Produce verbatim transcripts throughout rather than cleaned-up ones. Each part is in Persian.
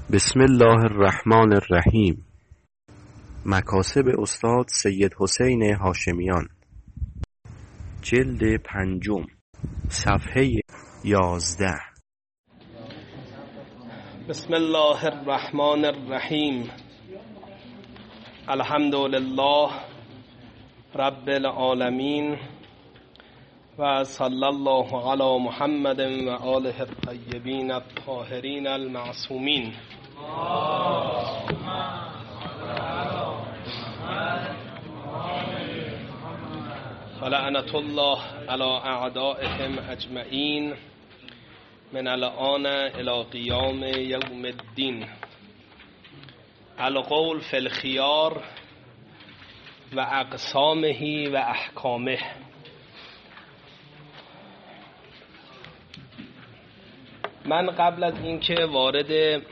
بسم الله الرحمن الرحیم. مکاسب استاد سید حسین هاشمیان، جلد پنجم، صفحه یازده. بسم الله الرحمن الرحیم. الحمد لله رب العالمین و صلی الله علی محمد و آله الطیبین الطاهرین المعصومین. فلعنة الله علی اعدائهم اجمعین من الآن الی قیام یوم الدین. القول فی الخیار و اقسامه و احکامه. من قبل از اینکه وارد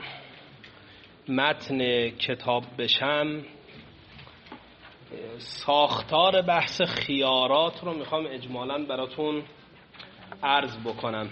متن کتاب بشم، ساختار بحث خیارات رو میخوام اجمالاً براتون عرض بکنم.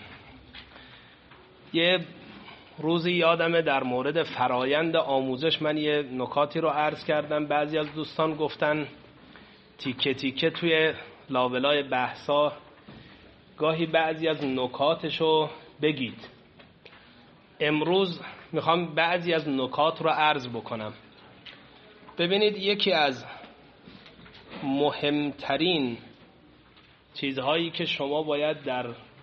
یه روزی یادمه در مورد فرایند آموزش من یه نکاتی رو عرض کردم. بعضی از دوستان گفتن تیکه تیکه توی لابلای بحثا گاهی بعضی از نکاتشو بگید. امروز میخوام بعضی از نکات رو عرض بکنم. ببینید، یکی از مهمترین چیزهایی که شما باید در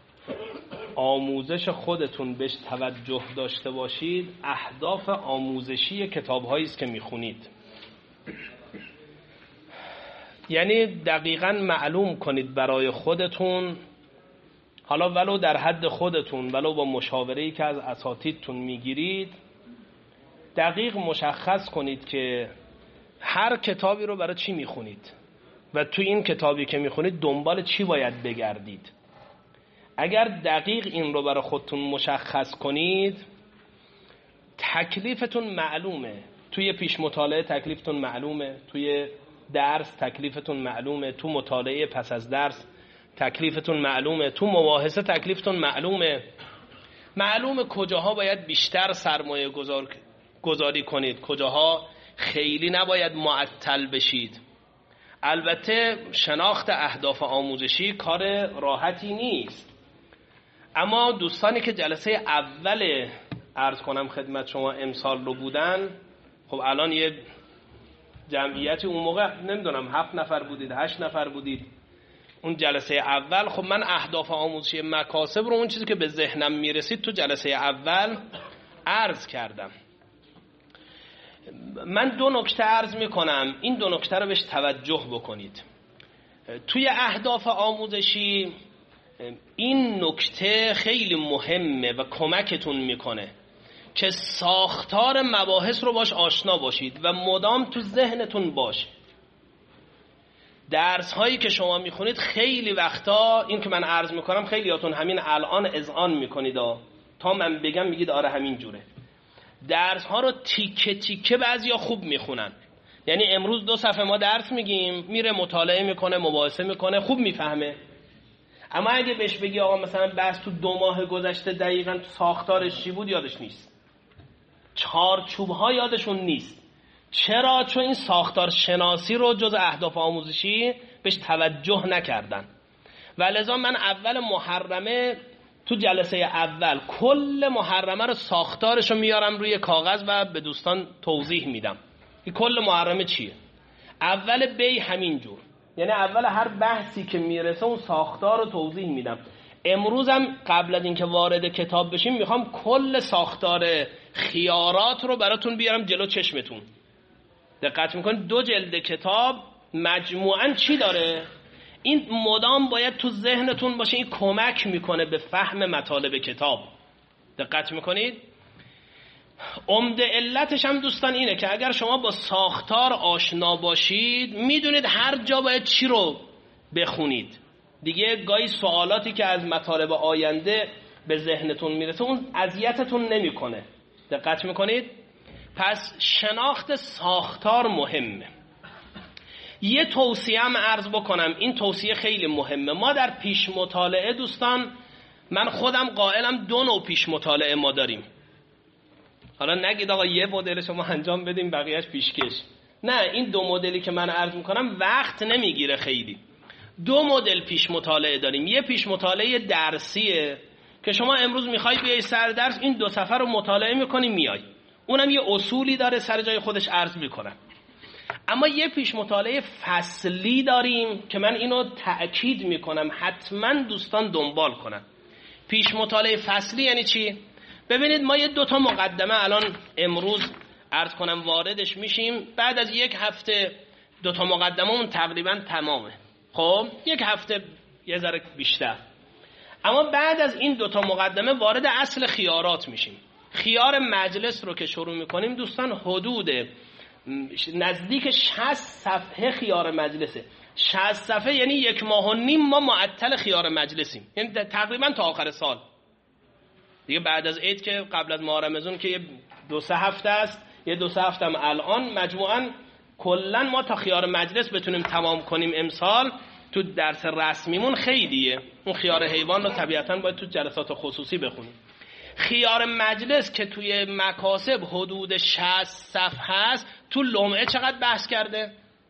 آموزش خودتون بهش توجه داشته باشید، اهداف آموزشی کتاب‌هایی است که میخونید. یعنی دقیقاً معلوم کنید برای خودتون، حالا ولو در حد خودتون ولو با مشاوره‌ای که از اساتیدتون میگیرید، دقیق مشخص کنید که هر کتابی رو برای چی میخونید و تو این کتابی که میخونید دنبال چی باید بگردید. اگر دقیق این رو برای خودتون مشخص کنید، تکلیفتون معلومه. توی پیش مطالعه تکلیفتون معلومه، توی درس تکلیفتون معلومه، تو مطالعه پس از درس تکلیفتون معلومه، تو مباحثه تکلیفتون معلومه. معلومه کجاها باید بیشتر سرمایه گذار گذاری کنید، کجاها خیلی نباید معطل بشید. البته شناخت اهداف آموزشی کار راحتی نیست، اما دوستانی که جلسه اول عرض کنم خدمت شما امسال رو بودن، خب الان یه جمعیتی، اون موقع نمیدونم هفت نفر بودید هشت نفر بودید اون جلسه اول، خب من اهداف آموزشی مکاسب رو، اون چیزی که به ذهنم میرسید تو جلسه اول عرض کردم. من دو نکته عرض میکنم، این دو نکته رو بهش توجه بکنید. توی اهداف آموزشی این نکته خیلی مهمه و کمکتون میکنه که ساختار مباحث رو باش آشنا باشید و مدام تو ذهنتون باشه. درس هایی که شما میخونید خیلی وقتا، این که من عرض میکنم خیلیاتون همین الان اذعان میکنید، تا من بگم میگید آره همین جوره. درس ها رو تیکه تیکه بعضیا خوب میخونن. یعنی امروز دو صفحه ما درس میگیم، میره مطالعه میکنه، مباحثه میکنه، خوب میفهمه. اما اگه بهش بگی آقا مثلا بحث تو دو ماه گذشته دقیقاً ساختارش چی بود، یادش نیست. چارچوب ها یادشون نیست. چرا؟ چون این ساختار شناسی رو جز اهداف آموزشی بهش توجه نکردن. و لذا من اول محرمه تو جلسه اول کل محرمه رو ساختارش رو میارم روی کاغذ و به دوستان توضیح میدم این کل محرمه چیه. اول بی همین جور، یعنی اول هر بحثی که میرسه اون ساختار رو توضیح میدم. امروزم قبل از اینکه وارد کتاب بشیم میخوام کل ساختار خیارات رو براتون بیارم جلو چشمتون. دقت میکنید دو جلد کتاب مجموعاً چی داره؟ این مدام باید تو ذهنتون باشه، این کمک میکنه به فهم مطالب کتاب. دقت میکنید؟ عمده علتش هم دوستان اینه که اگر شما با ساختار آشنا باشید، میدونید هر جا باید چی رو بخونید. دیگه گاهی سوالاتی که از مطالب آینده به ذهنتون میرسه اون اذیتتون نمیکنه. دقت میکنید؟ پس شناخت ساختار مهمه. یه توصیه هم عرض بکنم، این توصیه خیلی مهمه. ما در پیش مطالعه دوستان، من خودم قائلم دو نوع پیش مطالعه ما داریم. حالا نگید آقا یه مدل شما انجام بدیم بقیهش پیشکش. نه، این دو مدلی که من عرض میکنم وقت نمیگیره خیلی. دو مدل پیش مطالعه داریم. یه پیش مطالعه درسیه که شما امروز میخوای بیای سر درس این دو صفحه رو مطالعه میکنی میای، اونم یه اصولی داره سر جای خودش عرض میکنم. اما یه پیش مطالعه فصلی داریم که من اینو تأکید میکنم حتما دوستان دنبال کنن. پیش مطالعه فصلی یعنی چی؟ ببینید ما یه دوتا مقدمه الان امروز عرض کنم واردش میشیم، بعد از یک هفته دوتا مقدمه اون تقریبا تمامه. خب یک هفته یه ذره بیشتر. اما بعد از این دوتا مقدمه وارد اصل خیارات میشیم. خیار مجلس رو که شروع میکنیم دوستان حدود نزدیک شصت صفحه خیار مجلسه. شصت صفحه یعنی یک ماه و نیم ما معطل خیار مجلسیم، یعنی تقریبا تا آخر سال دیگه. بعد از عید که قبل از ماه رمضان که یه دو سه هفته است، یه دو سه هفته هم الان، مجموعاً کلا ما تا خیار مجلس بتونیم تمام کنیم امسال تو درس رسمیمون خیلیه. اون خیار حیوان رو طبیعتاً باید تو جلسات خصوصی بخونیم. خیار مجلس که توی مکاسب حدود شصت صفحه است، تو لمعه چقدر بحث کرده؟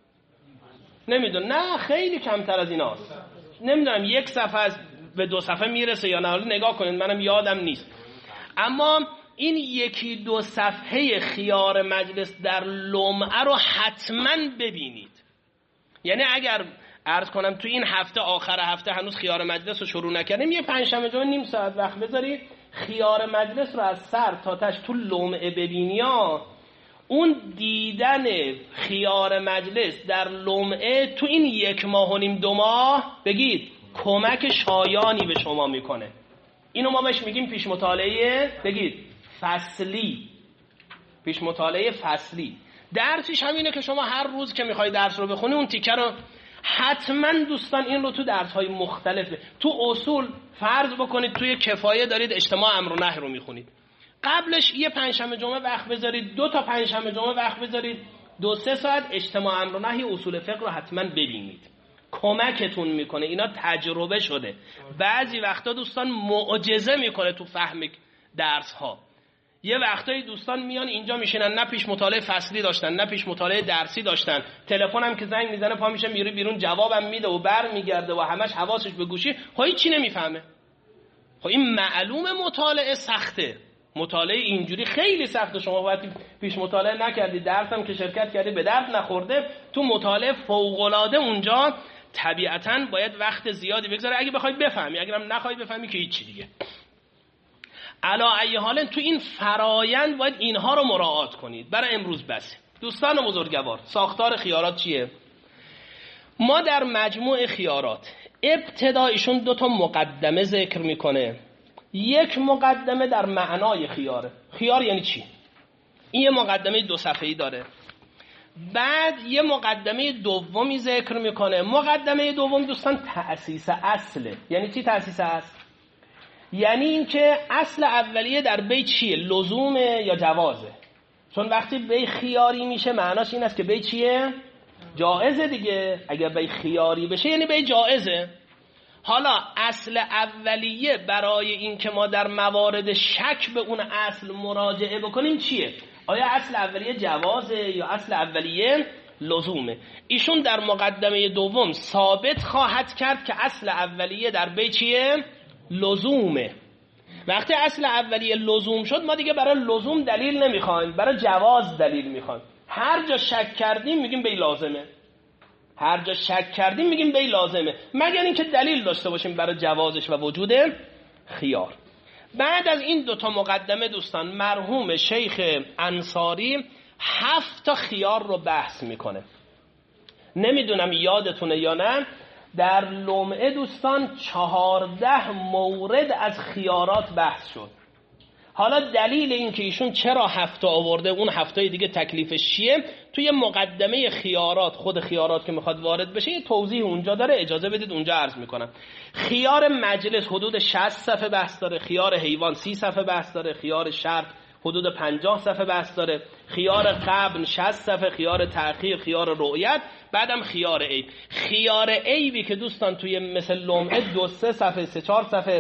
نمیدونم، نه خیلی کمتر از ایناست. نمیدونم یک صفحه از به دو صفحه میرسه یا نه، حالا نگاه کنید منم یادم نیست. اما این یکی دو صفحه خیار مجلس در لمعه رو حتما ببینید. یعنی اگر عرض کنم تو این هفته آخر هفته هنوز خیار مجلس رو شروع نکردیم، یه پنجشنبه جمعه نیم ساعت وقت بذارید خیار مجلس رو از سر تا تش تو لمعه ببینی. ها اون دیدن خیار مجلس در لمعه تو این یک ماه و نیم دو ماه بگید کمک شایانی به شما میکنه. اینو ما بهش میگیم پیش مطالعه بگید فصلی. پیش مطالعه فصلی درسش همینه که شما هر روز که میخوای درس رو بخونی اون تیکه رو حتما دوستان این رو تو درس‌های مختلف تو اصول فرض بکنید. توی کفایه دارید اجتماع امر و نهی رو میخونید، قبلش یه پنجشنبه جمعه وقت بذارید، دو تا پنجشنبه جمعه وقت بذارید، دو سه ساعت اجتماع امر و نهی اصول فقه رو حتما ببینید. کمکتون میکنه، اینا تجربه شده. بعضی وقتا دوستان معجزه میکنه تو فهم درس ها. یه وقتایی دوستان میان اینجا میشینن نه پیش مطالعه فصلی داشتن نه پیش مطالعه درسی داشتن، تلفن هم که زنگ میزنه پا میشه میره بیرون جوابم میده و بر میگرده و همش حواسش به گوشی، خب هیچ چی نمیفهمه. خب این معلومه مطالعه سخته. مطالعه اینجوری خیلی سخته. شما باید پیش مطالعه نکردی، درس هم که شرکت کردی به درد نخورده، تو مطالعه فوق العاده اونجا طبیعتاً باید وقت زیادی بگذاره اگه بخوای بفهمی. اگرم نخوای بفهمی که هیچ چی دیگه. علا ای حال تو این فرایند باید اینها رو مراعات کنید. برای امروز بس دوستان بزرگوار، ساختار خیارات چیه؟ ما در مجموع خیارات ابتدایشون دو تا مقدمه ذکر میکنه. یک مقدمه در معنای خیاره. خیار یعنی چی؟ این یه مقدمه دو صفحه‌ای داره. بعد یه مقدمه دومی ذکر میکنه. مقدمه دوم دوستان تأسیس اصله. یعنی چی تأسیس اصل؟ یعنی این که اصل اولیه در بی چیه؟ لزومه یا جوازه؟ چون وقتی بی خیاری میشه معناش این است که بی چیه؟ جائزه دیگه. اگر بی خیاری بشه یعنی بی جائزه. حالا اصل اولیه برای این که ما در موارد شک به اون اصل مراجعه بکنیم چیه؟ آیا اصل اولیه جوازه یا اصل اولیه لزومه؟ ایشون در مقدمه دوم ثابت خواهد کرد که اصل اولیه در بی چیه؟ لزومه. وقتی اصل اولیه لزوم شد ما دیگه برای لزوم دلیل نمیخوایم، برای جواز دلیل میخوایم. هر جا شک کردیم میگیم بی لازمه. هر جا شک کردیم میگیم بی لازمه، مگر اینکه دلیل داشته باشیم برای جوازش و وجود خیار. بعد از این دوتا مقدمه دوستان مرحوم شیخ انصاری هفت تا خیار رو بحث میکنه. نمیدونم یادتونه یا نه، در لمعه دوستان چهارده مورد از خیارات بحث شد. حالا دلیل این که ایشون چرا هفته آورده، اون هفته دیگه تکلیفش چیه، توی مقدمه خیارات، خود خیارات که میخواد وارد بشه یه توضیح اونجا داره، اجازه بدید اونجا عرض میکنم. خیار مجلس حدود شصت صفحه بحث داره، خیار حیوان سی صفحه بحث داره، خیار شرط حدود پنجاه صفحه بحث داره، خیار قبل شصت صفحه، خیار تأخیر، خیار رؤیت، بعدم خیار عیب. خیار عیبی که دوستان توی مثل لمعه دو سه صفحه سه چهار صفحه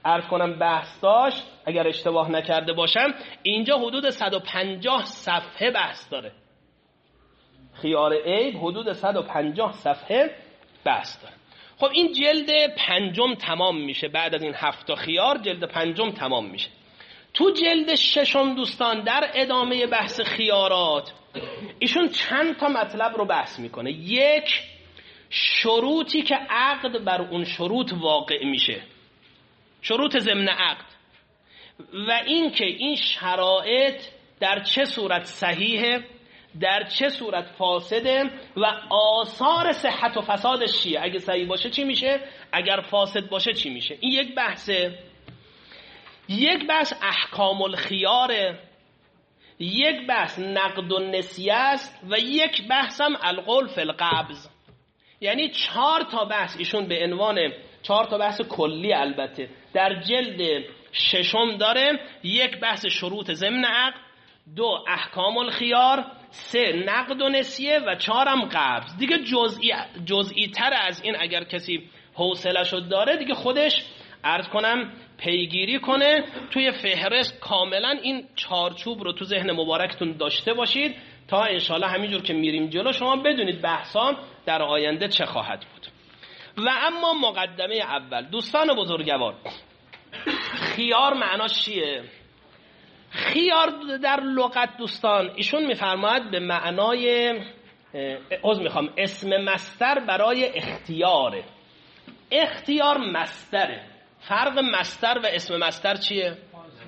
عرض کنم بحث داشت، اگر اشتباه نکرده باشم اینجا حدود صد و پنجاه صفحه بحث داره. خیار عیب حدود صد و پنجاه صفحه بحث داره. خب این جلد پنجم تمام میشه. بعد از این هفت تا خیار جلد پنجم تمام میشه. تو جلد ششم دوستان در ادامه بحث خیارات ایشون چند تا مطلب رو بحث میکنه. یک، شروطی که عقد بر اون شروط واقع میشه، شروط ضمن عقد، و این که این شرایط در چه صورت صحیحه، در چه صورت فاسده و آثار صحت و فسادش چیه. اگه صحیح باشه چی میشه، اگر فاسد باشه چی میشه. این یک بحثه. یک بحث احکام الخیاره، یک بحث نقد و نسیه است و یک بحث هم القول فی القبض. یعنی چهار تا بحث ایشون به عنوان چهار تا بحث کلی البته در جلد ششم داره. یک بحث شروط ضمن عقد، دو احکام الخیار، سه نقد و نسیه و چهارم قبض. دیگه جزئی جزئی تر از این اگر کسی حوصله‌شو داره دیگه خودش عرض کنم پیگیری کنه. توی فهرست کاملا این چارچوب رو تو ذهن مبارکتون داشته باشید تا انشالله همینجور که میریم جلو شما بدونید بحثان در آینده چه خواهد بود. و اما مقدمه اول دوستان بزرگوار، خیار معناش چیه؟ خیار در لغت دوستان ایشون میفرماید به معنای عذر میخوام اسم مصدر برای اختیاره. اختیار مصدره. فرق مصدر و اسم مصدر چیه؟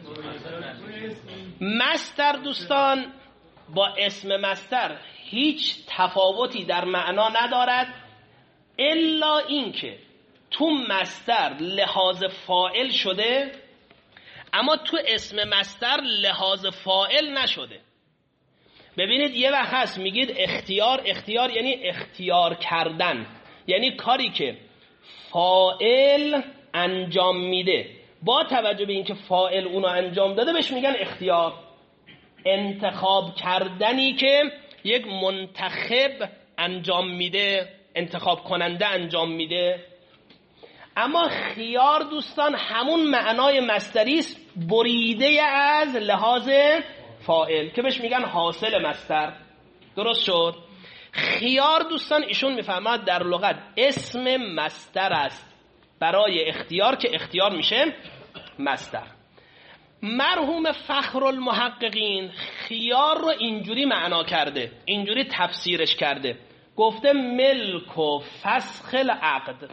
مصدر دوستان با اسم مصدر هیچ تفاوتی در معنا ندارد الا اینکه تو مصدر لحاظ فاعل شده اما تو اسم مصدر لحاظ فاعل نشده. ببینید یه وقت هست میگید اختیار، اختیار یعنی اختیار کردن، یعنی کاری که فاعل انجام میده با توجه به اینکه فاعل اونو انجام داده بهش میگن اختیار. انتخاب کردنی که یک منتخب انجام میده، انتخاب کننده انجام میده. اما خیار دوستان همون معنای مصدری است بریده از لحاظ فاعل که بهش میگن حاصل مصدر. درست شد؟ خیار دوستان ایشون میفهمد در لغت اسم مصدر است برای اختیار که اختیار میشه مصدر. مرحوم فخر المحققین خیار رو اینجوری معنا کرده، اینجوری تفسیرش کرده، گفته ملک و فسخ العقد،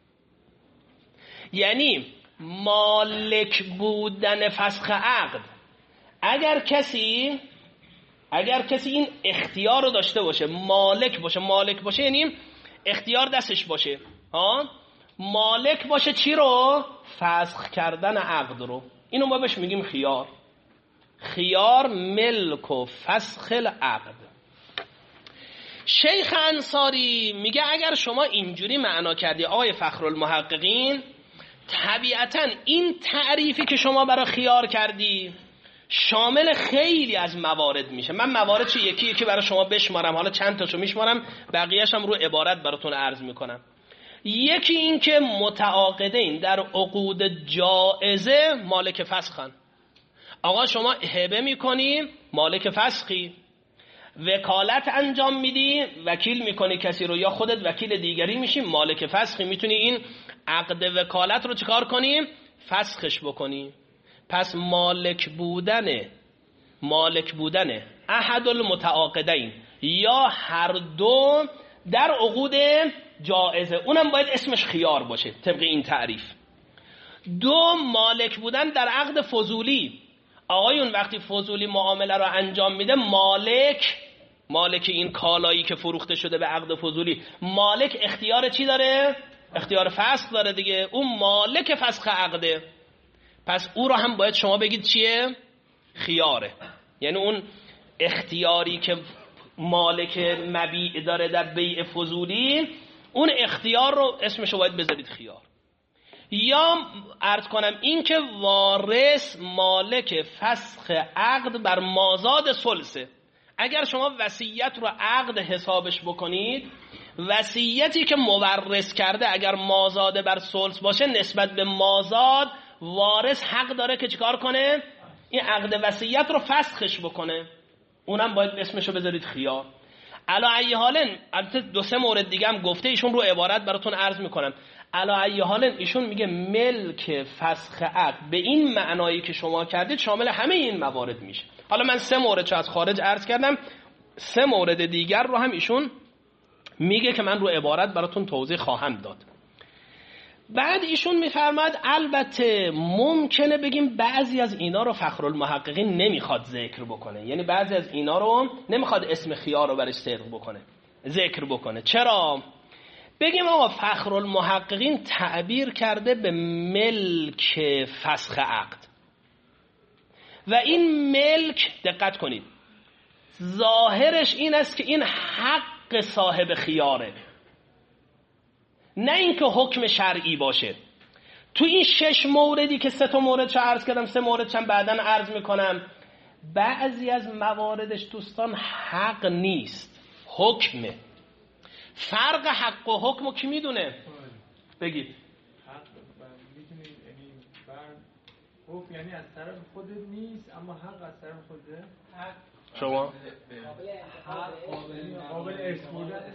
یعنی مالک بودن فسخ عقد. اگر کسی اگر کسی این اختیار رو داشته باشه، مالک باشه، مالک باشه یعنی اختیار دستش باشه، ها مالک باشه چی رو؟ فسخ کردن عقد رو. اینو ما بهش میگیم خیار. خیار ملک و فسخ العقد. شیخ انصاری میگه اگر شما اینجوری معنا کردی آقای فخر المحققین، طبیعتا این تعریفی که شما برای خیار کردی شامل خیلی از موارد میشه. من موارد چه یکی یکی برای شما بشمارم، حالا چند تاشو میشمارم بقیه‌اش هم رو عبارت براتون عرض میکنم. یکی این که متعاقدین در عقود جائزه مالک فسخن. آقا شما هبه میکنی مالک فسخی، وکالت انجام میدی وکیل میکنی کسی رو یا خودت وکیل دیگری میشی مالک فسخی، میتونی این عقد وکالت رو چکار کنی؟ فسخش بکنی. پس مالک بودن مالک بودن احد المتعاقدین یا هر دو در عقود جائزه، اونم باید اسمش خیار باشه طبق این تعریف. دو، مالک بودن در عقد فضولی. آقایون وقتی فضولی معامله رو انجام میده، مالک مالک این کالایی که فروخته شده به عقد فضولی، مالک اختیار چی داره؟ اختیار فسخ داره دیگه. اون مالک فسخ عقده، پس او رو هم باید شما بگید چیه؟ خیاره. یعنی اون اختیاری که مالک مبیع داره در بیع فضولی، اون اختیار رو اسمشو باید بذارید خیار. یا عرض کنم این که وارث مالک فسخ عقد بر مازاد ثلثه. اگر شما وصیت رو عقد حسابش بکنید، وصیتی که مورث کرده اگر مازاد بر ثلث باشه نسبت به مازاد وارث حق داره که چیکار کنه؟ این عقد وصیت رو فسخش بکنه. اونم باید اسمشو بذارید خیار. علا ای حالن، البته دو سه مورد دیگه هم گفته، ایشون رو عبارت براتون عرض میکنم. علا ای حالن ایشون میگه ملک فسخ عقد به این معنایی که شما کردید شامل همه این موارد میشه. حالا من سه مورد چه از خارج عرض کردم، سه مورد دیگر رو هم ایشون میگه که من رو عبارت براتون توضیح خواهم داد. بعد ایشون میفرماد البته ممکنه بگیم بعضی از اینا رو فخرالمحققین نمیخواد ذکر بکنه، یعنی بعضی از اینا رو نمیخواد اسم خیار رو برش ذکر بکنه ذکر بکنه چرا؟ بگیم آقا فخرالمحققین تعبیر کرده به ملک فسخ عقد و این ملک، دقت کنید، ظاهرش این است که این حق صاحب خیاره، نه اینکه حکم شرعی باشه. تو این شش موردی که سه تا مورد چه عرض کردم، سه مورد چند بعداً عرض میکنم، بعضی از مواردش دوستان حق نیست، حکمه. فرق حق و حکم رو کی میدونه؟ بگید. حق میتونید یعنی بر حکم یعنی از طرف خودت نیست اما حق از طرف خوده. حق شما قابل ارث بودن.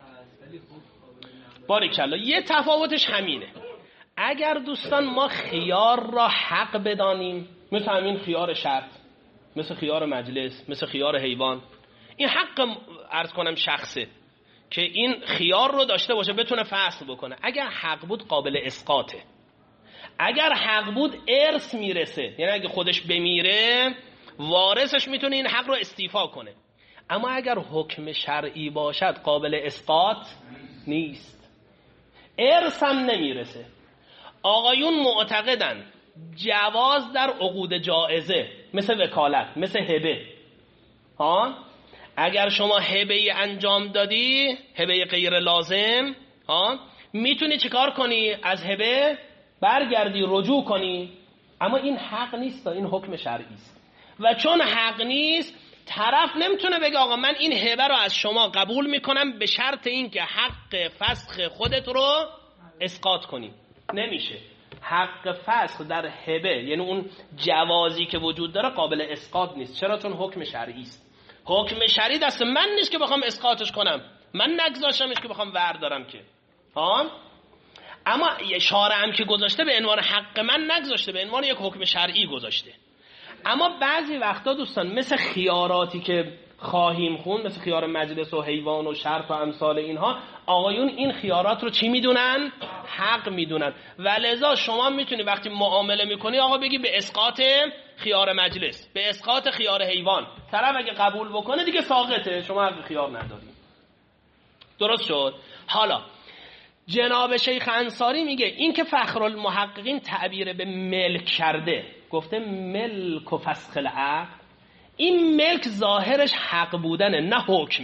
باریکلا، یه تفاوتش همینه. اگر دوستان ما خیار را حق بدانیم، مثل همین خیار شرط، مثل خیار مجلس، مثل خیار حیوان، این حق عرض کنم شخصه که این خیار رو داشته باشه بتونه فسخ بکنه. اگر حق بود قابل اسقاطه، اگر حق بود ارث میرسه، یعنی اگه خودش بمیره وارثش میتونه این حق رو استیفا کنه. اما اگر حکم شرعی باشد قابل اسقاط نیست، ارث هم نمیرسه. آقایون معتقدن جواز در عقود جائزه، مثل وکالت، مثل هبه، ها، اگر شما هبه انجام دادی، هبه غیر لازم، ها، میتونی چیکار کنی؟ از هبه برگردی، رجوع کنی. اما این حق نیست، این حکم شرعی است و چون حق نیست طرف نمیتونه بگه آقا من این هبه رو از شما قبول میکنم به شرط این که حق فسخ خودت رو اسقاط کنی. نمیشه. حق فسخ در هبه، یعنی اون جوازی که وجود داره، قابل اسقاط نیست. چرا؟ چون حکم شرعی است. حکم شرعی دست من نیست که بخوام اسقاطش کنم، من نگذاشتمش که بخوام وردارم که، ها. اما شارع هم که گذاشته به عنوان حق من نگذاشته، به عنوان یک حکم شرعی گذاشته. اما بعضی وقتا دوستان مثل خیاراتی که خواهیم خون، مثل خیار مجلس و حیوان و شرط و امثال اینها، آقایون این خیارات رو چی میدونن؟ حق میدونن. و لذا شما میتونی وقتی معامله میکنی آقا بگی به اسقاط خیار مجلس، به اسقاط خیار حیوان. طرف اگه قبول بکنه دیگه ساقطه، شما حق خیار نداری. درست شد؟ حالا جناب شیخ انصاری میگه این که فخرالمحققین تعبیر به ملک کرده، گفته ملک و فسخ العقد، این ملک ظاهرش حق بودنه نه حکم،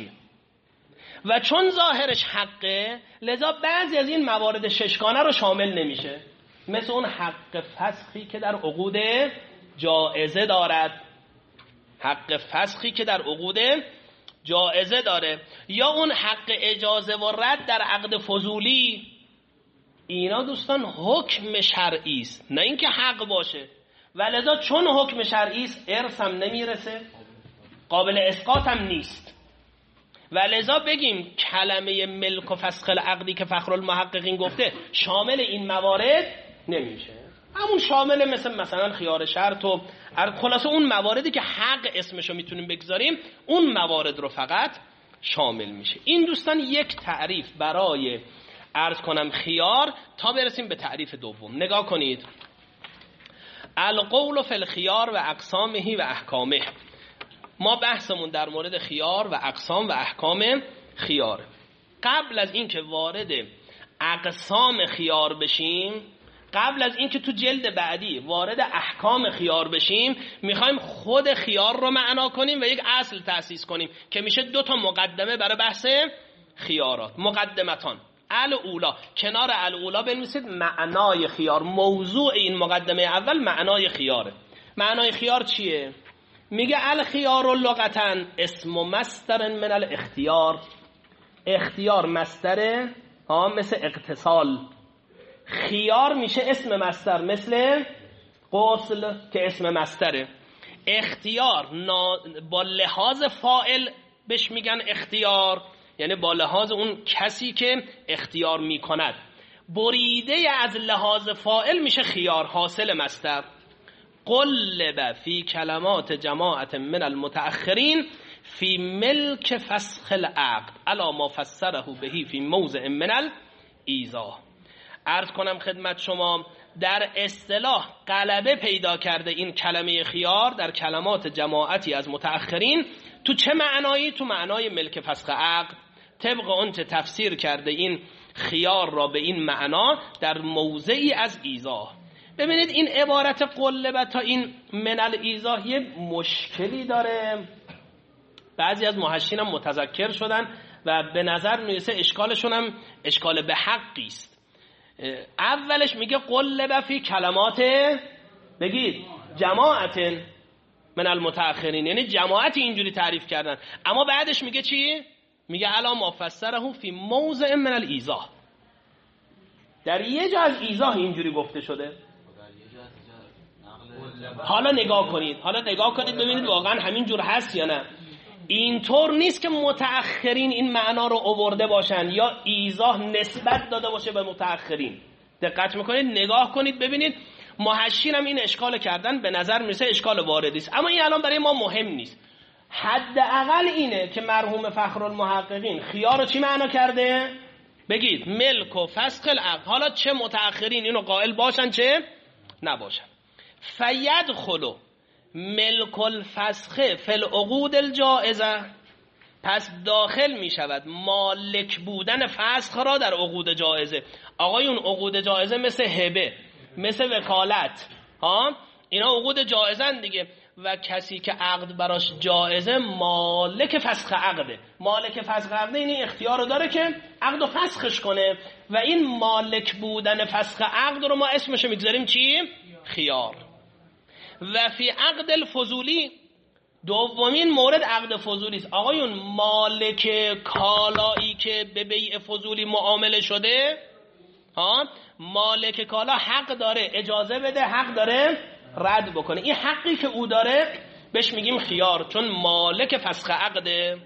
و چون ظاهرش حقه لذا بعضی از این موارد ششگانه رو شامل نمیشه، مثل اون حق فسخی که در عقود جائزه دارد، حق فسخی که در عقود جائزه داره، یا اون حق اجازه و رد در عقد فضولی. اینا دوستان حکم شرعی است نه اینکه حق باشه، ولذا چون حکم شرعی است ارث هم نمیرسه، قابل اسقاط هم نیست. ولذا بگیم کلمه ملک و فسخ العقدی که فخرالمحققین گفته شامل این موارد نمیشه، همون شامل مثل مثلا خیار شرط و خلاصه اون مواردی که حق اسمشو میتونیم بگذاریم، اون موارد رو فقط شامل میشه. این دوستان یک تعریف برای عرض کنم خیار، تا برسیم به تعریف دوم. نگاه کنید، القول فی الخیار و اقسامه و احکامه. ما بحثمون در مورد خیار و اقسام و احکام خیار. قبل از اینکه وارد اقسام خیار بشیم، قبل از اینکه تو جلد بعدی وارد احکام خیار بشیم، میخوایم خود خیار رو معنا کنیم و یک اصل تأسیس کنیم که میشه دو تا مقدمه برای بحث خیارات. مقدمتان الاولا، کنار الاولا بنویسید معنای خیار. موضوع این مقدمه اول معنای خیاره. معنای خیار چیه؟ میگه الخیار لغتاً اسم مصدر من الاختیار. اختیار مصدره، ها، مثل اغتسال. خیار میشه اسم مصدر مثل غسل که اسم مصدره. اختیار با لحاظ فاعل بهش میگن اختیار، یعنی با لحاظ اون کسی که اختیار میکند. بریده از لحاظ فاعل میشه خیار، حاصل مصدر. قلب فی کلمات جماعت من المتأخرین فی ملک فسخ العقد علی ما فسره بهی فی موضع من الایضاح. عرض کنم خدمت شما در اصطلاح غلبه پیدا کرده این کلمه خیار در کلمات جماعتی از متأخرین. تو چه معنایی؟ تو معنای ملک فسخ عقد. طبق اونچه تفسیر کرده این خیار را به این معنا در موضعی از ایضاح. ببینید این عبارت قلبه تا این من الایضاح یه مشکلی داره. بعضی از محشین هم متذکر شدن و به نظر میرسه اشکالشون هم اشکال به حقی است. اولش میگه قلبه فی کلمات، بگید جماعت من المتأخرین، یعنی جماعتی اینجوری تعریف کردن. اما بعدش میگه چی؟ میگه علا ما فسره فی موضع من الایضاح. در یه جا از ایضاح اینجوری گفته شده. حالا نگاه کنید، حالا نگاه کنید ببینید واقعا همین جور هست یا نه. اینطور نیست که متأخرین این معنا رو آورده باشن یا ایضاح نسبت داده باشه به متأخرین. دقت میکنید نگاه کنید ببینید محشین هم این اشکال کردن، به نظر میرسه اشکال واردی است، اما این الان برای ما مهم نیست. حداقل اینه که مرحوم فخرالمحققین خیار رو چی معنا کرده؟ بگید ملک و فسخ العقد. حالا چه متأخرین اینو قائل باشن چه نباشن. فیدخل ملک الفسخ فی العقود الجائزه، پس داخل می شود مالک بودن فسخ را در عقود جائزه. آقایون عقود جائزه مثل هبه، مثل وکالت، ها اینا عقود جائزن دیگه. و کسی که عقد براش جائزه مالک فسخ عقده. مالک فسخ عقده این اختیار رو داره که عقد رو فسخش کنه و این مالک بودن فسخ عقد رو ما اسمش میگذاریم چی؟ خیار. و فی عقد الفضولی، دومین مورد عقد فضولی است. آقایون مالک کالایی که به بیع فضولی معامله شده، ها مالک کالا حق داره اجازه بده، حق داره رد بکنه. این حقی که او داره بهش میگیم خیار، چون مالک فسخ عقده.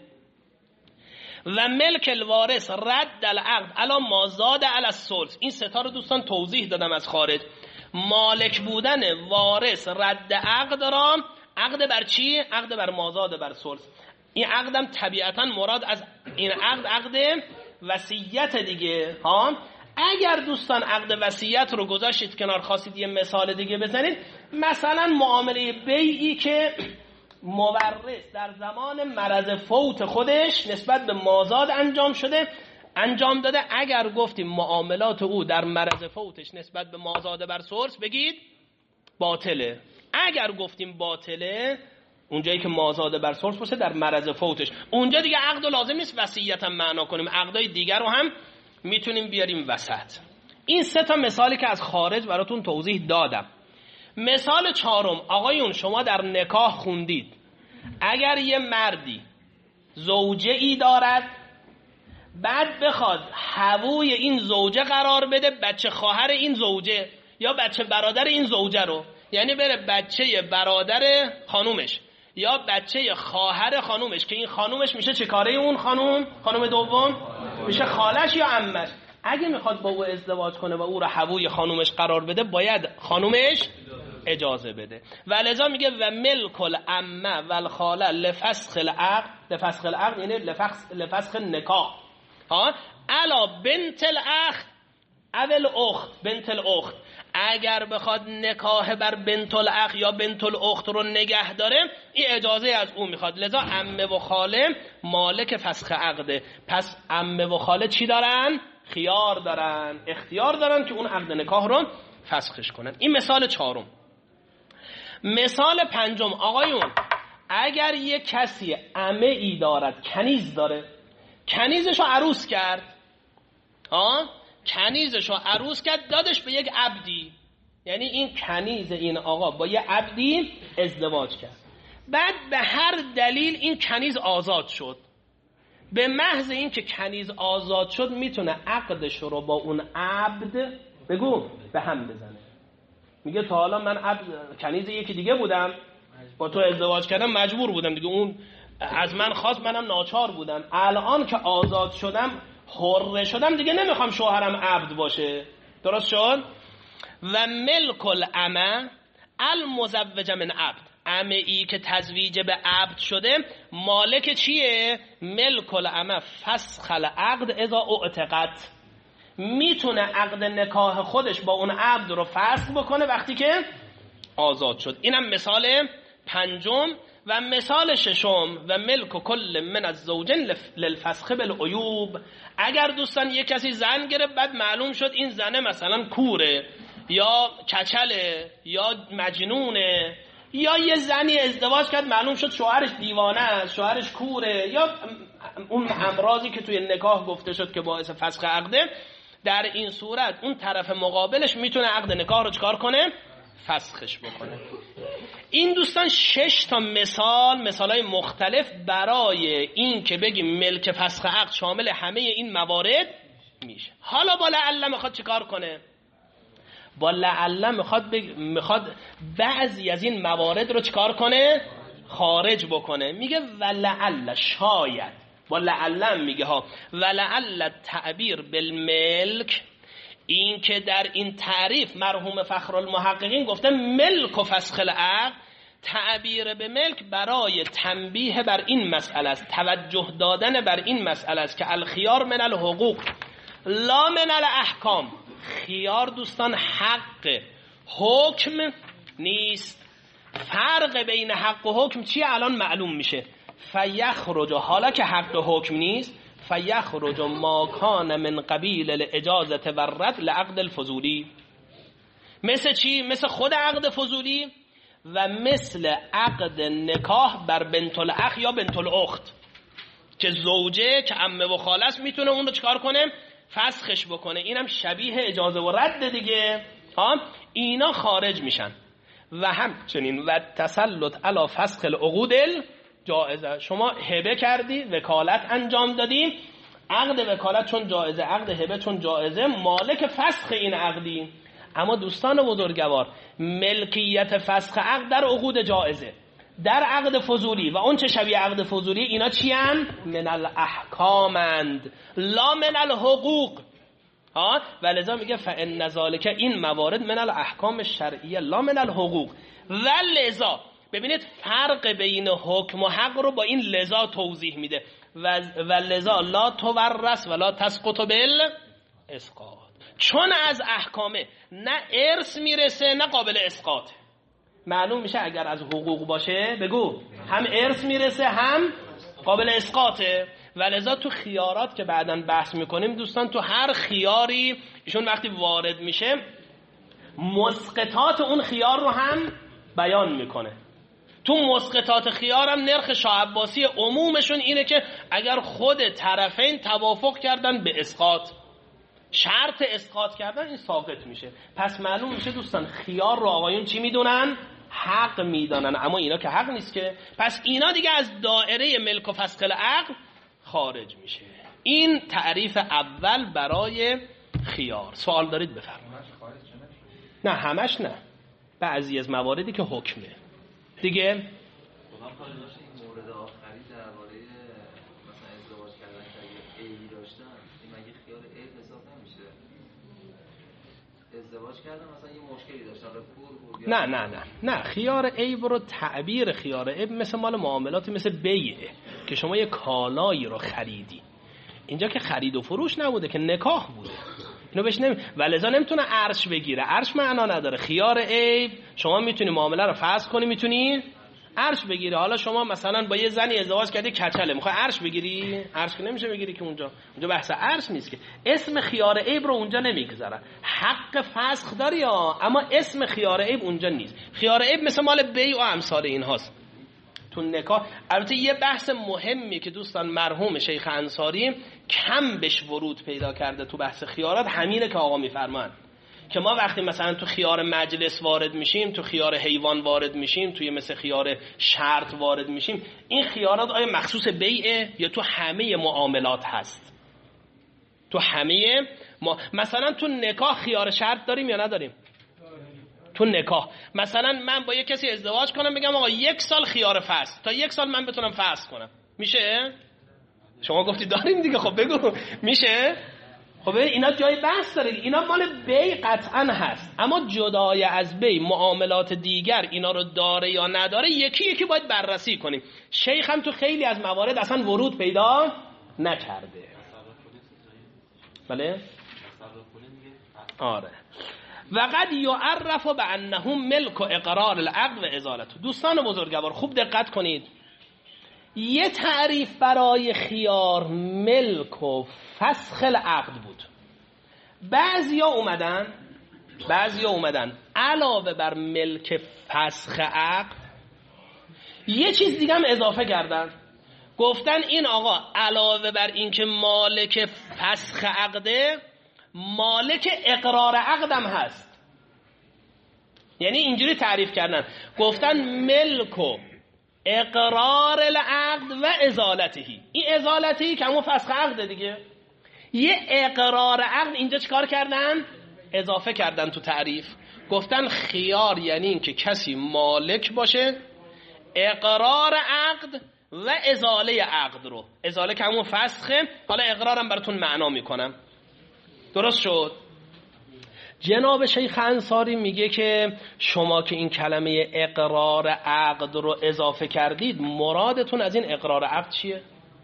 و ملک الوارث رد العقد علی ما زاد علی الثلث. این ستا رو دوستان توضیح دادم از خارج. مالک بودن وارث رد عقد را، عقد بر چی؟ عقد بر مازاد بر ثلث. این عقدم طبیعتا مراد از این عقد عقد وصیت دیگه. ها اگر دوستان عقد وصیت رو گذاشتید کنار، خواستید یه مثال دیگه بزنید، مثلا معامله بیعی که مورث در زمان مرض فوت خودش نسبت به مازاد انجام شده انجام داده، اگر گفتیم معاملات او در مرض فوتش نسبت به مازاد بر ثلث بگید باطله. اگر گفتیم باطله اونجایی که مازاد بر ثلث باشه در مرض فوتش، اونجا دیگه عقد لازم نیست وصیت هم معنا کنیم، عقدای دیگر رو هم میتونیم بیاریم وسط. این سه تا مثالی که از خارج براتون توضیح دادم. مثال چهارم، آقایون شما در نکاح خوندید اگر یه مردی زوجه ای دارد، بعد بخواد حووی این زوجه قرار بده بچه خواهر این زوجه یا بچه برادر این زوجه رو، یعنی بره بچه برادر خانومش یا بچه خواهر خانومش، که این خانومش میشه چه کاره اون خانوم؟ خانوم دوم میشه خالش یا عمش. اگه میخواد با او ازدواج کنه و او رو حووی خانومش قرار بده، باید خانومش اجازه بده. و لذا میگه و ملک العمه و الخاله لفسخ العقد، لفسخ العقد یعنی لفسخ لفسخ نکاح. ها علا بنت الاخ اول اخت، بنت الاخت اگر بخواد نکاح بر بنت الاخ یا بنت الاخت رو نگه داره، این اجازه از اون میخواد. لذا عمه و خاله مالک فسخ عقده. پس عمه و خاله چی دارن؟ خیار دارن، اختیار دارن که اون عقد نکاح رو فسخش کنن. این مثال چهارم. مثال پنجم، آقایون اگر یک کسی عمه ای دارد، کنیز داره، کنیزشو عروس کرد، ها کنیزشو عروس کرد دادش به یک عبدی، یعنی این کنیز این آقا با یه عبدی ازدواج کرد، بعد به هر دلیل این کنیز آزاد شد. به محض این که کنیز آزاد شد میتونه عقدش رو با اون عبد بگو به هم بزنه. میگه تا حالا من عبد کنیز یکی دیگه بودم، با تو ازدواج کردم مجبور بودم دیگه، اون از من خواست منم ناچار بودم، الان که آزاد شدم حر شدم دیگه نمیخوام شوهرم عبد باشه. درست شد؟ و ملک الامه المزوجه من عبد، امه ای که تزویج به عبد شده مالک چیه؟ ملک الامه فسخ العقد اذا اعتقت، میتونه عقد نکاح خودش با اون عبد رو فسخ بکنه وقتی که آزاد شد. اینم مثال پنجم. و مثال ششم و ملک کل من الزوجین للفسخ بالعیوب، اگر دوستان یک کسی زن گرفت بعد معلوم شد این زنه مثلا کوره یا کچله یا مجنونه، یا یه زنی ازدواج کرد معلوم شد شوهرش دیوانه است، شوهرش کوره، یا اون امراضی که توی نکاح گفته شد که باعث فسخ عقده، در این صورت اون طرف مقابلش میتونه عقد نکاح رو چکار کنه؟ فسخش بکنه. این دوستان شش تا مثال، مثالای مختلف برای این که بگیم ملک فسخ عقد شامل همه این موارد میشه. حالا با لعله میخواد چیکار کنه؟ با لعله میخواد بگ... میخواد بعضی از این موارد رو چیکار کنه؟ خارج بکنه. میگه ولعل، شاید، با لعله میگه ها، ولعل تعبیر بالملک، این که در این تعریف مرحوم فخرالمحققین گفته ملک و فسخ العقد، تعبیر به ملک برای تنبیه بر این مسئله است، توجه دادن بر این مسئله است که الخیار من الحقوق لا من الاحکام، خیار دوستان حق، حکم نیست. فرق بین حق و حکم چیه الان معلوم میشه. فیخرج، حالا که حق و حکم نیست، فیخرج ما کان من قبیل الاجازه و الرد لعقد الفضولی، مثل چی؟ مثل خود عقد فضولی و مثل عقد نکاح بر بنت الاخ یا بنت الاخت، که زوجه که عمه و خاله است میتونه اون رو چکار کنه؟ فسخش بکنه. اینم شبیه اجازه و رد دیگه ها، اینا خارج میشن. و همچنین و تسلط علی فسخ العقود جائزه، شما هبه کردی، وکالت انجام دادی، عقد وکالت چون جائزه، عقد هبه چون جائزه، مالک فسخ این عقدی. اما دوستان بزرگوار، ملکیت فسخ عقد در عقود جائزه، در عقد فضولی و اون چه شبیه عقد فضولی، اینا چی هن؟ من الاحکامند لا من الحقوق. ها، ولذا میگه فان ذلک، این موارد من الاحکام الشرعیه لا من الحقوق. ولذا ببینید فرق بین حکم و حق رو با این لذا توضیح میده. و لذا لا تورث ولا تسقط بالاسقاط، چون از احکامه نه ارث میرسه نه قابل اسقاط. معلوم میشه اگر از حقوق باشه بگو هم ارث میرسه هم قابل اسقاطه. ولذا تو خیارات که بعداً بحث میکنیم دوستان، تو هر خیاری ایشون وقتی وارد میشه مسقطات اون خیار رو هم بیان میکنه. تو مسقطات خیار هم نرخ شاه عباسی عمومشون اینه که اگر خود طرفین توافق کردن به اسقاط، شرط اسقاط کردن، این ساقط میشه. پس معلوم میشه دوستان خیار رو آقایون چی میدونن؟ حق میدونن. اما اینا که حق نیست که، پس اینا دیگه از دائره ملک و فسخ العقد خارج میشه. این تعریف اول برای خیار. سوال دارید بفرمایید. نه همش نه، بعضی از مواردی که حکمه دیگه. مورد آخری درباره مثلا ازدواج کردن که عیبی داشتن، این مگه خیال عیب حساب نمیشه؟ ازدواج کردن مثلا یه مشکلی داشتن، پول بود. نه نه نه نه خیار عیب رو تعبیر خیار عیب مثل مال معاملاتی مثل بیعه که شما یه کالایی رو خریدی. اینجا که خرید و فروش نبوده که نکاح بوده، اینو بهش نمی ولذا نمیتونه عرش بگیره. عرش معنا نداره. خیار عیب شما میتونی معامله رو فسخ کنی، میتونی عرش بگیری. حالا شما مثلا با یه زنی ازدواج کردی کچله، میخوای عرش بگیری؟ عرش که نمیشه بگیری که، اونجا اونجا بحث عرش نیست که. اسم خیار عیب رو اونجا نمیگذاره. حق فسخ داری ها، اما اسم خیار عیب اونجا نیست. خیار عیب مثل مال بیع و امثال اینهاست تو نکاح. البته یه بحث مهمی که دوستان مرحوم شیخ انصاری کم بهش ورود پیدا کرده تو بحث خیارات همینه که آقا میفرمان که ما وقتی مثلا تو خیار مجلس وارد میشیم، تو خیار حیوان وارد میشیم، توی مثل خیار شرط وارد میشیم، این خیارات آیا مخصوص بیعه یا تو همه معاملات هست؟ تو همه ما... مثلا تو نکاح خیار شرط داریم یا نداریم؟ تو نکاح. مثلا من با یک کسی ازدواج کنم بگم آقا یک سال خیار فسخ، تا یک سال من بتونم فسخ کنم، میشه؟ شما گفتی داریم دیگه، خب بگو میشه؟ خب اینا جای بحث داره، اینا مال بی قطعا هست، اما جدای از بی معاملات دیگر اینا رو داره یا نداره یکی یکی باید بررسی کنیم. شیخ هم تو خیلی از موارد اصلا ورود پیدا نکرده. بله؟ آره. و قد یعرف بانه ملک و اقرار العقد و ازالته. دوستان بزرگوار خوب دقت کنید، یه تعریف برای خیار ملک و فسخ العقد بود. بعضیا اومدن بعضیا اومدن علاوه بر ملک فسخ عقد یه چیز دیگه هم اضافه کردن، گفتن این آقا علاوه بر این که مالک فسخ عقده، مالک اقرار عقدم هست. یعنی اینجوری تعریف کردن، گفتن ملک و اقرار العقد و ازالتهی. این ازالتهی که همون فسخ عقده دیگه. یه اقرار عقد اینجا چیکار کردن؟ اضافه کردن تو تعریف، گفتن خیار یعنی این که کسی مالک باشه اقرار عقد و ازاله عقد رو. ازاله که همون فسخه، حالا اقرارم براتون معنا میکنم. درست شد؟ جناب شیخ انصاری میگه که شما که این کلمه اقرار عقد رو اضافه کردید، مرادتون از این اقرار عقد چیه؟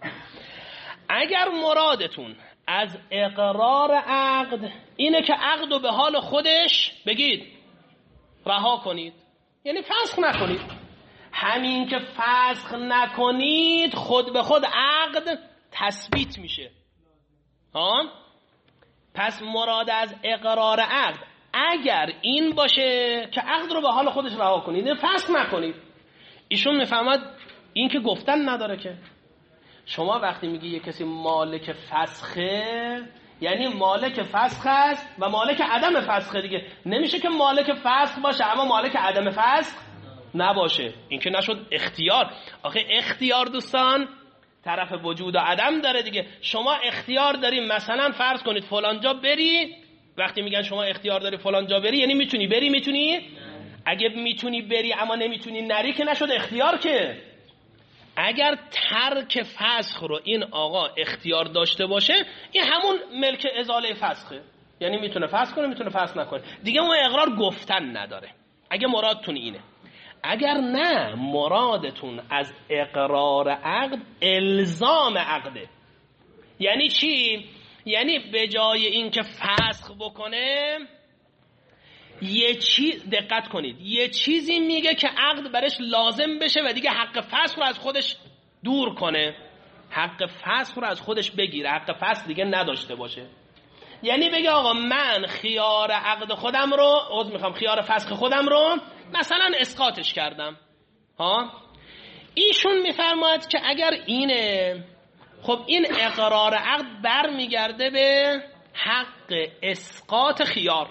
اگر مرادتون از اقرار عقد اینه که عقد رو به حال خودش بگید رها کنید، یعنی فسخ نکنید، همین که فسخ نکنید خود به خود عقد تثبیت میشه. ها؟ پس مراد از اقرار عقد اگر این باشه که عقد رو به حال خودش رها کنید، فسخ نکنید. ایشون میفهمد این که گفتن نداره که شما وقتی میگی یه کسی مالک فسخه یعنی مالک فسخ است و مالک عدم فسخه دیگه. نمیشه که مالک فسخ باشه اما مالک عدم فسخ نباشه، این که نشد اختیار. آخه اختیار دوستان طرف وجود و عدم داره دیگه. شما اختیار داری مثلا فرض کنید فلان جا بری، وقتی میگن شما اختیار داری فلان جا بری یعنی میتونی بری میتونی، اگه میتونی بری اما نمیتونی نری که نشد اختیار. که اگر ترک فسخ رو این آقا اختیار داشته باشه این همون ملک ازاله فسخه، یعنی میتونه فسخ کنه میتونه فسخ نکنه دیگه، اون اقرار گفتن نداره اگه مرادتون اینه. اگر نه مرادتون از اقرار عقد الزام عقده. یعنی چی؟ یعنی به جای این که فسخ بکنه یه چیز، دقت کنید، یه چیزی میگه که عقد برش لازم بشه و دیگه حق فسخ رو از خودش دور کنه، حق فسخ رو از خودش بگیره، حق فسخ دیگه نداشته باشه. یعنی بگه آقا من خیار عقد خودم رو عوض میخوام خیار فسخ خودم رو مثلا اسقاطش کردم. ها؟ ایشون میفرماید که اگر اینه، خب این اقرار عقد بر میگرده به حق اسقاط خیار،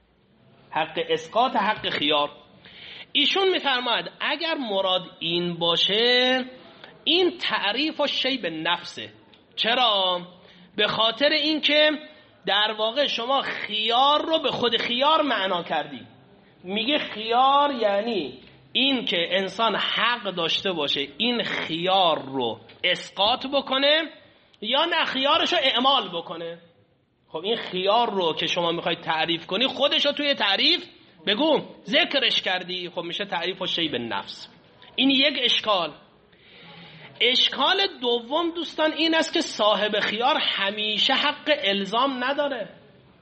حق اسقاط حق خیار. ایشون میفرماید اگر مراد این باشه این تعریف و شی به نفسه. چرا؟ به خاطر اینکه در واقع شما خیار رو به خود خیار معنا کردی. میگه خیار یعنی این که انسان حق داشته باشه این خیار رو اسقاط بکنه یا نه خیارش رو اعمال بکنه. خب این خیار رو که شما میخواید تعریف کنی خودش رو توی تعریف بگو ذکرش کردی، خب میشه تعریف و شی به نفس. این یک اشکال. اشکال دوم دوستان این است که صاحب خیار همیشه حق الزام نداره.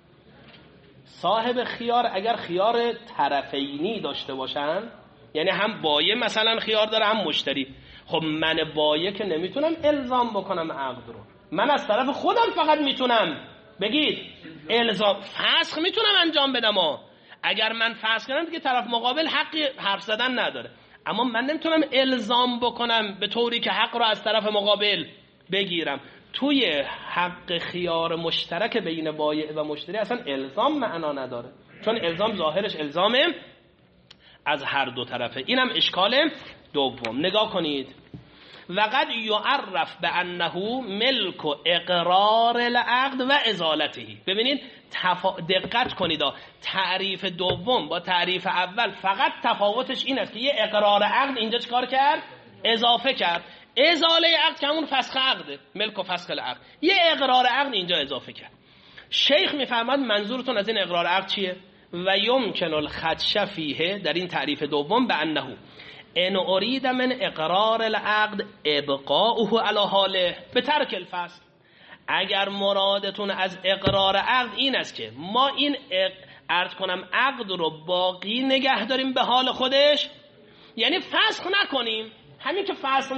صاحب خیار اگر خیار طرفینی داشته باشن، یعنی هم بایع مثلا خیار داره هم مشتری، خب من بایع که نمیتونم الزام بکنم عقد رو، من از طرف خودم فقط میتونم بگید الزام فسخ میتونم انجام بدم ها. اگر من فسخ کنم دیگه طرف مقابل حقی حرف زدن نداره، اما من نمیتونم الزام بکنم به طوری که حق رو از طرف مقابل بگیرم. توی حق خیار مشترک بین بایع و مشتری اصلا الزام معنا نداره، چون الزام ظاهرش الزامه از هر دو طرفه. اینم اشکال دوم. نگاه کنید و قد یعرف بانه ملک و اقرار العقد و ازالته. ببینید تفا... دقت کنید، تعریف دوم با تعریف اول فقط تفاوتش این است که یه اقرار عقد اینجا چیکار کرد؟ اضافه کرد. ازاله عقد که همون فسخ عقده، ملک و فسخ العقد. یه اقرار عقد اینجا اضافه کرد. شیخ میفرماد منظورتون از این اقرار عقد چیه؟ و یمکن الخدش فیه، در این تعریف دوم، به انه ان ارید من اقرار العقد ابقاؤه علی حاله به ترک الفسخ. اگر مرادتون از اقرار عقد این است که ما این عرض کنم عقد رو باقی نگه داریم به حال خودش، یعنی فسخ نکنیم، همین که فسخ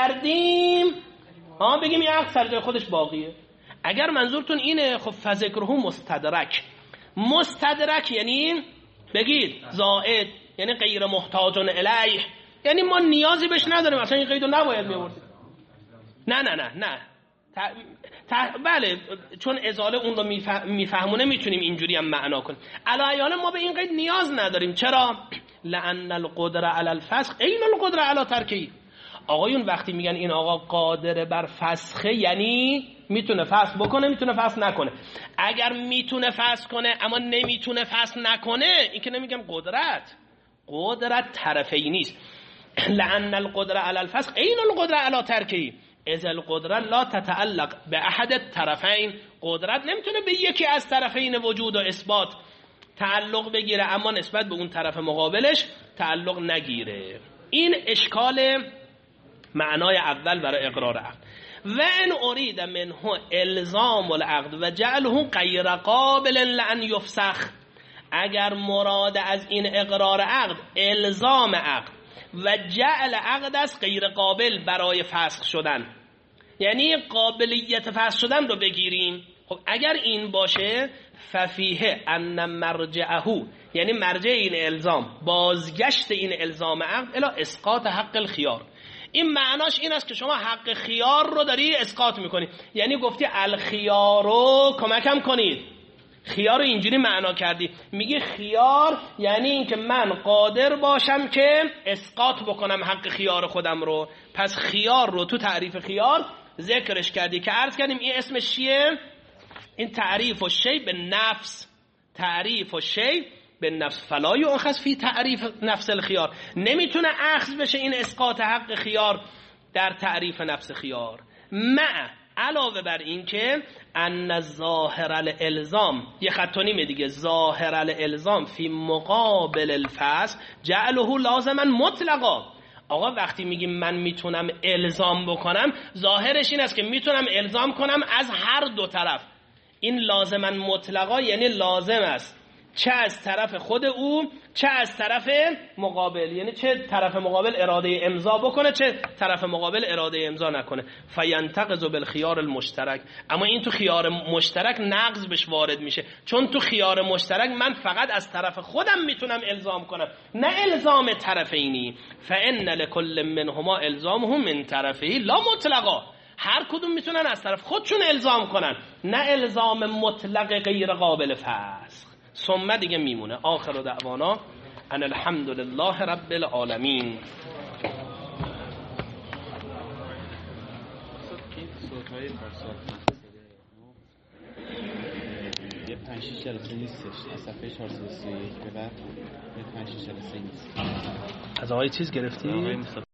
نکردیم ها بگیم این عقد سر جای خودش باقیه. اگر منظورتون اینه خب فذکره مستدرک. مستدرک یعنی بگید زائد، یعنی غیر محتاج الیه، یعنی ما نیازی بهش نداریم، اصلا این قیدو نباید می‌آوردیم. نه نه نه نه ت... ت... بله چون ازاله اون رو میفهمونه میتونیم اینجوری هم معنا کنیم. علایان ما به این قید نیاز نداریم. چرا؟ لأن القدره علی الفسخ عین القدره علی ترکه. آقایون وقتی میگن این آقا قادر بر فسخه، یعنی میتونه فسخ بکنه میتونه فسخ نکنه. اگر میتونه فسخ کنه اما نمیتونه فسخ نکنه، این که نمیگم قدرت، قدرت طرفی نیست. لأن القدره علی الفسخ عین القدره علی ترکه، اذا القدره لا تتعلق به احد الطرفین. قدرت نمیتونه به یکی از طرفین وجود و اثبات تعلق بگیره اما نسبت به اون طرف مقابلش تعلق نگیره. این اشکال معنای اول برای اقرار عقد. و ان ارید منه الزام العقد و جعله غیر قابل لان یفسخ. اگر مراد از این اقرار عقد الزام عقد و جعل عقد از غیر قابل برای فسخ شدن، یعنی قابلیت فسخ شدن رو بگیریم، خب اگر این باشه ففیه ان مرجعه، یعنی مرجع این الزام، بازگشت این الزام عقد الی اسقاط حق الخیار. این معناش این است که شما حق خیار رو داری اسقاط میکنی، یعنی گفتی الخیارو کمکم کنید، خیار رو اینجوری معنا کردی، میگی خیار یعنی این که من قادر باشم که اسقاط بکنم حق خیار خودم رو. پس خیار رو تو تعریف خیار ذکرش کردی که عرض کردیم این اسمش چیه؟ این تعریف و شی به نفس، تعریف و شی به نفس فلا یؤخذ فی تعریف نفس الخیار. نمیتونه اخذ بشه این اسقاط حق خیار در تعریف نفس خیار. مع علاوه بر این که ان ظاهر الالزام، یه خط و نیم دیگه، ظاهر الالزام فی مقابل الفسخ جعله لازما مطلقا. آقا وقتی میگیم من میتونم الزام بکنم، ظاهرش این است که میتونم الزام کنم از هر دو طرف. این لازما مطلقا یعنی لازم است چه از طرف خود او چه از طرف مقابل، یعنی چه طرف مقابل اراده امضا بکنه چه طرف مقابل اراده امضا نکنه. فینتقض بالخیار المشترک. اما این تو خیار مشترک نقض بهش وارد میشه، چون تو خیار مشترک من فقط از طرف خودم میتونم الزام کنم، نه الزام طرفینی. فان لكل منهما الزامه من طرفه لا مطلقا. هر کدوم میتونن از طرف خودشون الزام کنن، نه الزام مطلق غیر قابل فسخ. ثم دیگه میمونه آخر دعوانا ان الحمد لله رب العالمین. صوت‌های پارسال یه پنج شش جلسه نیستش، از صفحه چهارصد و سی و یک به بعد یه پنج شش جلسه نیست. از آقای چیز گرفتی؟